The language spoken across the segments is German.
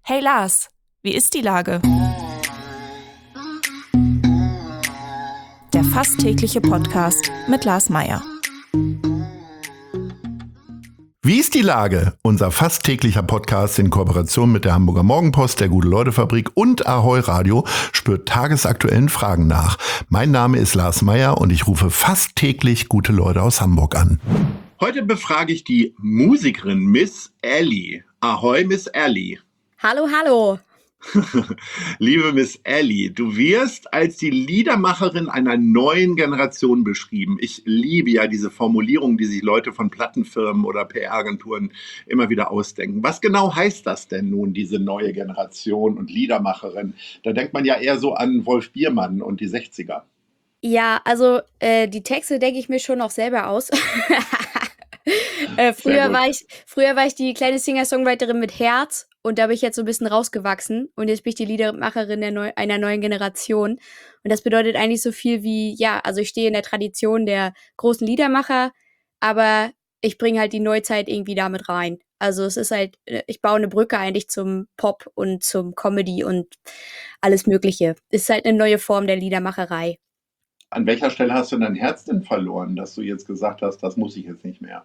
Hey Lars, wie ist die Lage? Der fast tägliche Podcast mit Lars Meyer. Wie ist die Lage? Unser fast täglicher Podcast in Kooperation mit der Hamburger Morgenpost, der Gute-Leute-Fabrik und Ahoi Radio spürt tagesaktuellen Fragen nach. Mein Name ist Lars Meyer und ich rufe fast täglich gute Leute aus Hamburg an. Heute befrage ich die Musikerin Miss Ellie. Ahoi, Miss Ellie. Hallo, hallo. Liebe Miss Ellie, du wirst als die Liedermacherin einer neuen Generation beschrieben. Ich liebe ja diese Formulierung, die sich Leute von Plattenfirmen oder PR-Agenturen immer wieder ausdenken. Was genau heißt das denn nun, diese neue Generation und Liedermacherin? Da denkt man ja eher so an Wolf Biermann und die 60er. Ja, also die Texte denke ich mir schon noch selber aus. Früher war ich die kleine Singer-Songwriterin mit Herz und da bin ich jetzt so ein bisschen rausgewachsen und jetzt bin ich die Liedermacherin einer neuen Generation. Und das bedeutet eigentlich so viel wie, ja, also ich stehe in der Tradition der großen Liedermacher, aber ich bringe halt die Neuzeit irgendwie damit rein. Also es ist halt, ich baue eine Brücke eigentlich zum Pop und zum Comedy und alles Mögliche. Es ist halt eine neue Form der Liedermacherei. An welcher Stelle hast du dein Herz denn verloren, dass du jetzt gesagt hast, das muss ich jetzt nicht mehr?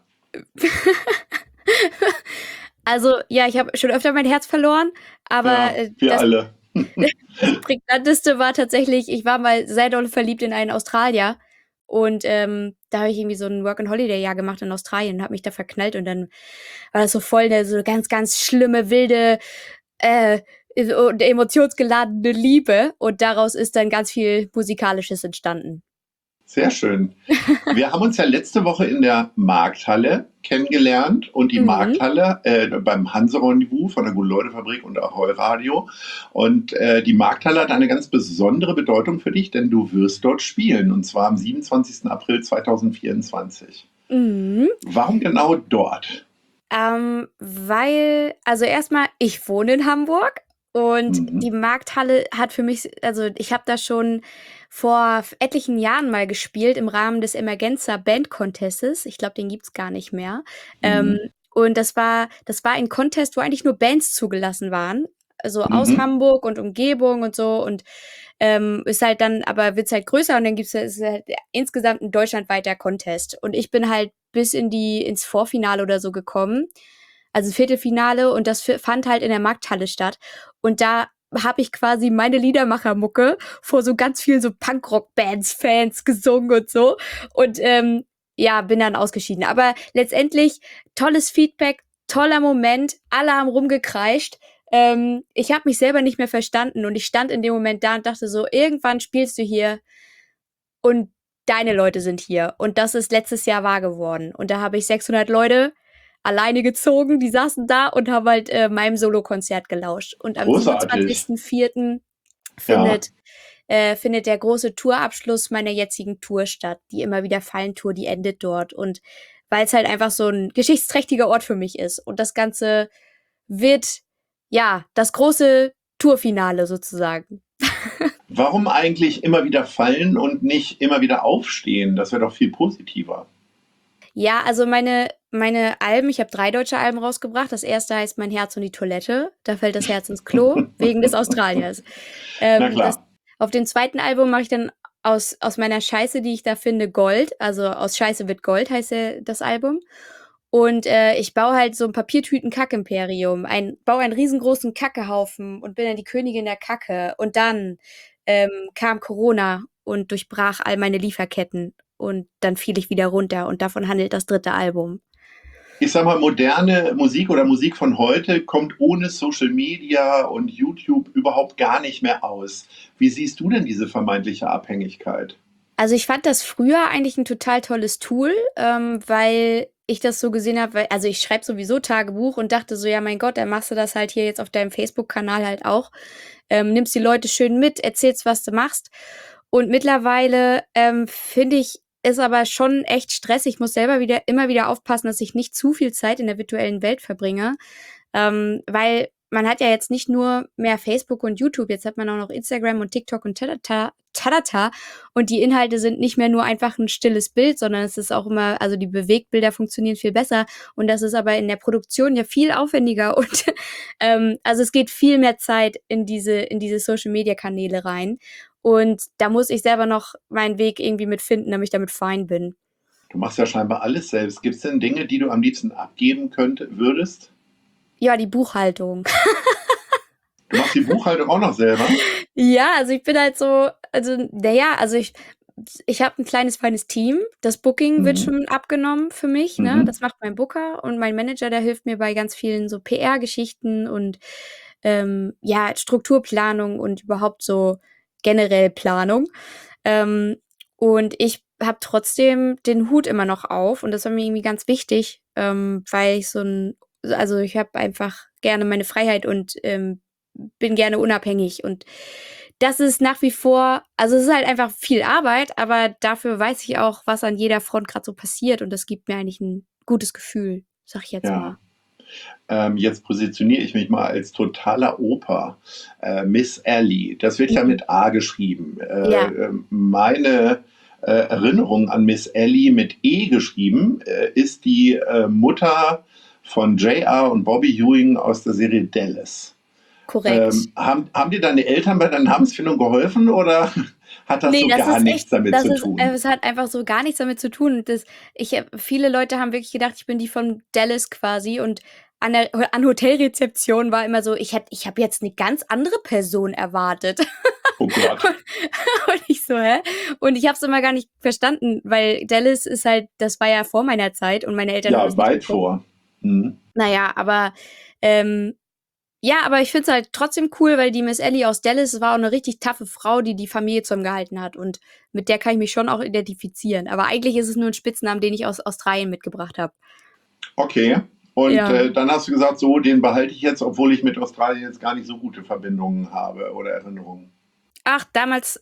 Also, ja, ich habe schon öfter mein Herz verloren, aber Ja, wir alle. das Prägnanteste war tatsächlich, ich war mal sehr doll verliebt in einen Australier und da habe ich irgendwie so ein Work-and-Holiday-Jahr gemacht in Australien und habe mich da verknallt und dann war das so voll eine so ganz, ganz schlimme, wilde und emotionsgeladene Liebe und daraus ist dann ganz viel Musikalisches entstanden. Sehr schön. Wir haben uns ja letzte Woche in der Markthalle kennengelernt und die Markthalle beim Hanse-Rendezvous von der Gute-Leute-Fabrik und Ahoi Radio. Und die Markthalle hat eine ganz besondere Bedeutung für dich, denn du wirst dort spielen und zwar am 27. April 2024. Warum genau dort? Weil, also erstmal, ich wohne in Hamburg und die Markthalle hat für mich, also ich habe da schon vor etlichen Jahren mal gespielt im Rahmen des Emergenza Band Contestes. Ich glaube, den gibt's gar nicht mehr. Und das war ein Contest, wo eigentlich nur Bands zugelassen waren. Also aus Hamburg und Umgebung und so. Und ist halt dann, aber wird's halt größer und dann ist halt insgesamt ein deutschlandweiter Contest. Und ich bin halt bis ins Vorfinale oder so gekommen. Also Viertelfinale und das fand halt in der Markthalle statt. Und da habe ich quasi meine Liedermachermucke vor so ganz vielen so Punkrock-Bands, Fans gesungen und so. Und ja, bin dann ausgeschieden. Aber letztendlich tolles Feedback, toller Moment, alle haben rumgekreischt. Ich habe mich selber nicht mehr verstanden und ich stand in dem Moment da und dachte so, irgendwann spielst du hier und deine Leute sind hier. Und das ist letztes Jahr wahr geworden. Und da habe ich 600 Leute alleine gezogen, die saßen da und haben halt meinem Solokonzert gelauscht. Und am Großartig. 27.04. findet der große Tourabschluss meiner jetzigen Tour statt. Die Immer wieder Fallen-Tour, die endet dort. Und weil es halt einfach so ein geschichtsträchtiger Ort für mich ist. Und das Ganze wird, ja, das große Tourfinale sozusagen. Warum eigentlich immer wieder fallen und nicht immer wieder aufstehen? Das wäre doch viel positiver. Ja, also meine Alben, ich habe 3 deutsche Alben rausgebracht. Das erste heißt Mein Herz und die Toilette. Da fällt das Herz ins Klo, wegen des Australiers. Na klar. Auf dem zweiten Album mache ich dann aus meiner Scheiße, die ich da finde, Gold. Also aus Scheiße wird Gold heißt das Album. Und ich baue halt so ein Papiertüten-Kack-Imperium. Baue einen riesengroßen Kackehaufen und bin dann die Königin der Kacke. Und dann kam Corona und durchbrach all meine Lieferketten. Und dann fiel ich wieder runter und davon handelt das dritte Album. Ich sag mal, moderne Musik oder Musik von heute kommt ohne Social Media und YouTube überhaupt gar nicht mehr aus. Wie siehst du denn diese vermeintliche Abhängigkeit? Also ich fand das früher eigentlich ein total tolles Tool, weil ich das so gesehen habe, also ich schreibe sowieso Tagebuch und dachte so, ja mein Gott, dann machst du das halt hier jetzt auf deinem Facebook-Kanal halt auch. Nimmst die Leute schön mit, erzählst, was du machst. Und mittlerweile finde ich ist aber schon echt stressig. Ich muss selber immer wieder aufpassen, dass ich nicht zu viel Zeit in der virtuellen Welt verbringe, weil man hat ja jetzt nicht nur mehr Facebook und YouTube, jetzt hat man auch noch Instagram und TikTok und Tadata. Und die Inhalte sind nicht mehr nur einfach ein stilles Bild, sondern es ist auch immer, also die Bewegtbilder funktionieren viel besser. Und das ist aber in der Produktion ja viel aufwendiger. Und also es geht viel mehr Zeit in diese Social-Media-Kanäle rein. Und da muss ich selber noch meinen Weg irgendwie mit finden, damit ich damit fein bin. Du machst ja scheinbar alles selbst. Gibt es denn Dinge, die du am liebsten abgeben würdest? Ja, die Buchhaltung. Du machst die Buchhaltung auch noch selber? Ja, also ich bin halt so, ich habe ein kleines, feines Team. Das Booking wird schon abgenommen für mich, ne? Das macht mein Booker und mein Manager, der hilft mir bei ganz vielen so PR-Geschichten und Strukturplanung und überhaupt so generell Planung. Und ich habe trotzdem den Hut immer noch auf und das war mir irgendwie ganz wichtig, weil ich ich habe einfach gerne meine Freiheit und bin gerne unabhängig und das ist nach wie vor, also es ist halt einfach viel Arbeit, aber dafür weiß ich auch, was an jeder Front gerade so passiert und das gibt mir eigentlich ein gutes Gefühl, sag ich jetzt mal. Jetzt positioniere ich mich mal als totaler Opa. Miss Ellie, das wird ja mit A geschrieben. Meine Erinnerung an Miss Ellie mit E geschrieben ist die Mutter von J.R. und Bobby Ewing aus der Serie Dallas. Korrekt. Haben dir deine Eltern bei der Namensfindung geholfen oder hat das gar nichts damit zu tun? Es hat einfach so gar nichts damit zu tun. Viele Leute haben wirklich gedacht, ich bin die von Dallas quasi und an Hotelrezeption war immer so, ich habe jetzt eine ganz andere Person erwartet. Oh Gott. Und ich so, hä? Und ich habe es immer gar nicht verstanden, weil Dallas ist halt, das war ja vor meiner Zeit und meine Eltern haben es weit vor. Naja, aber aber ich finde es halt trotzdem cool, weil die Miss Ellie aus Dallas war auch eine richtig taffe Frau, die Familie zusammengehalten hat. Und mit der kann ich mich schon auch identifizieren. Aber eigentlich ist es nur ein Spitznamen, den ich aus Australien mitgebracht habe. Okay. Und dann hast du gesagt, so, den behalte ich jetzt, obwohl ich mit Australien jetzt gar nicht so gute Verbindungen habe oder Erinnerungen. Ach, damals,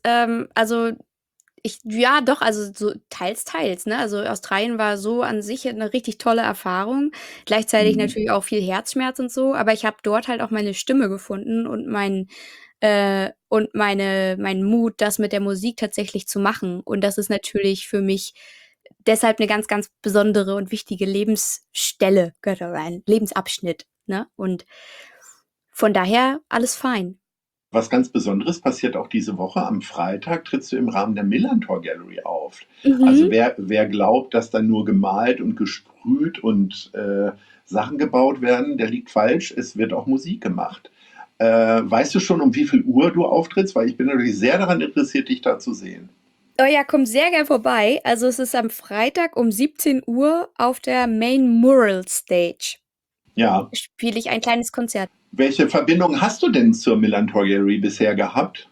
so teils, ne? Also Australien war so an sich eine richtig tolle Erfahrung. Gleichzeitig natürlich auch viel Herzschmerz und so, aber ich habe dort halt auch meine Stimme gefunden und meinen Mut, das mit der Musik tatsächlich zu machen. Und das ist natürlich für mich deshalb eine ganz, ganz besondere und wichtige Lebensstelle, gehört da rein, Lebensabschnitt, ne? Und von daher alles fein. Was ganz Besonderes passiert auch diese Woche. Am Freitag trittst du im Rahmen der Millantor Gallery auf. Also wer glaubt, dass da nur gemalt und gesprüht und Sachen gebaut werden, der liegt falsch. Es wird auch Musik gemacht. Weißt du schon, um wie viel Uhr du auftrittst? Weil ich bin natürlich sehr daran interessiert, dich da zu sehen. Oh ja, komm sehr gern vorbei. Also es ist am Freitag um 17 Uhr auf der Main Mural Stage. Ja. Spiele ich ein kleines Konzert. Welche Verbindung hast du denn zur Millantor Gallery bisher gehabt?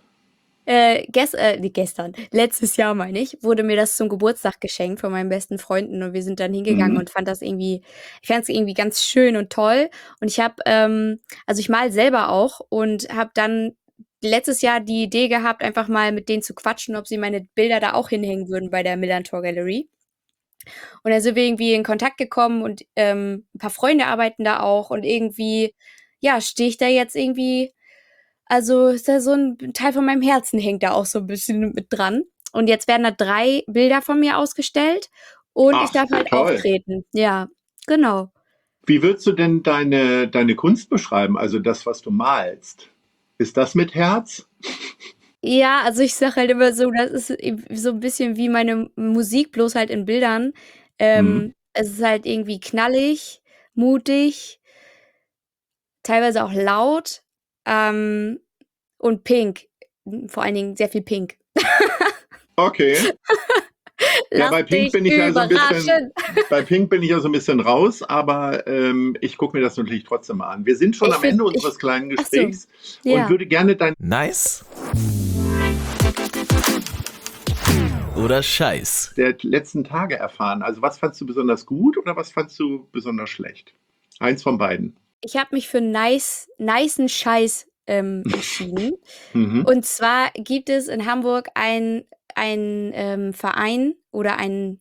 Gestern, letztes Jahr meine ich, wurde mir das zum Geburtstag geschenkt von meinen besten Freunden und wir sind dann hingegangen und fand es irgendwie ganz schön und toll. Und ich habe, ich mal selber auch und habe dann letztes Jahr die Idee gehabt, einfach mal mit denen zu quatschen, ob sie meine Bilder da auch hinhängen würden bei der Millantor Gallery. Und dann sind wir irgendwie in Kontakt gekommen und ein paar Freunde arbeiten da auch und irgendwie, stehe ich da jetzt irgendwie, also ist da so ein Teil von meinem Herzen hängt da auch so ein bisschen mit dran. Und jetzt werden da 3 Bilder von mir ausgestellt und ich darf halt auftreten. Ja, genau. Wie würdest du denn deine Kunst beschreiben, also das, was du malst? Ist das mit Herz? Ja, also ich sage halt immer so, das ist so ein bisschen wie meine Musik, bloß halt in Bildern. Es ist halt irgendwie knallig, mutig, teilweise auch laut und pink. Vor allen Dingen sehr viel pink. Okay. Bei Pink bin ich ja so ein bisschen raus, aber ich gucke mir das natürlich trotzdem mal an. Wir sind schon am Ende unseres kleinen Gesprächs und würde gerne Nice oder Scheiß der letzten Tage erfahren. Also was fandst du besonders gut oder was fandst du besonders schlecht? Eins von beiden. Ich habe mich für nicen Scheiß entschieden. Und zwar gibt es in Hamburg ein Verein oder ein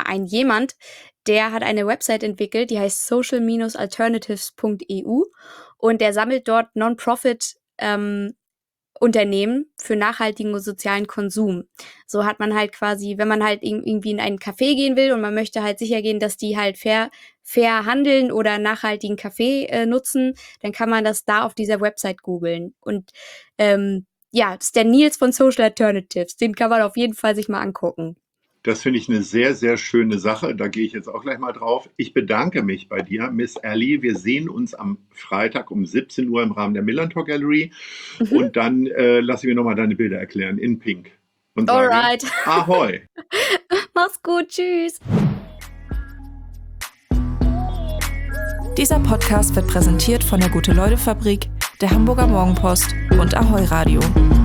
jemand, der hat eine Website entwickelt, die heißt social-alternatives.eu und der sammelt dort Non-Profit Unternehmen für nachhaltigen und sozialen Konsum. So hat man halt quasi, wenn man halt irgendwie in einen Café gehen will und man möchte halt sicher gehen, dass die halt fair handeln oder nachhaltigen Kaffee nutzen, dann kann man das da auf dieser Website googeln. Und das ist der Nils von Social Alternatives. Den kann man auf jeden Fall sich mal angucken. Das finde ich eine sehr, sehr schöne Sache. Da gehe ich jetzt auch gleich mal drauf. Ich bedanke mich bei dir, Miss Ellie. Wir sehen uns am Freitag um 17 Uhr im Rahmen der Millantor Gallery. Und dann lasse ich mir nochmal deine Bilder erklären in Pink. Und sage, alright. Ahoi. Mach's gut. Tschüss. Dieser Podcast wird präsentiert von der Gute-Leute-Fabrik, der Hamburger Morgenpost und Ahoi Radio.